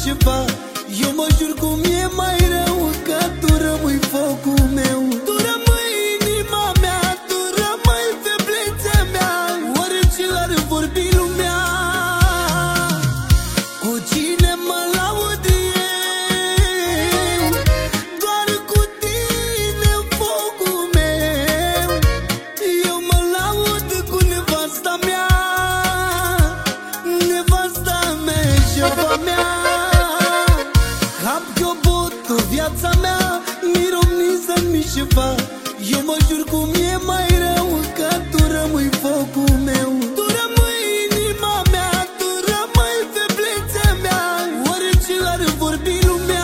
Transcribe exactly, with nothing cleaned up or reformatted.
mișeva. Eu mă jur cum e mai rău, că tu rămâi focul meu. Tu rămâi inima mea, tu rămâi feblețea mea. Orice ar vorbi lumea, cu cine mă laud eu? Doar cu tine, focul meu. Eu mă laud cu nevasta mea, nevasta mea, șefa mea. Cap chiobotul, viața mea, miromniză-n mișeva. Eu mă jur cum e mai rău, că tu rămâi focul meu. Tu rămâi inima mea, tu rămâi feblețea mea. Orice ar vorbi lumea,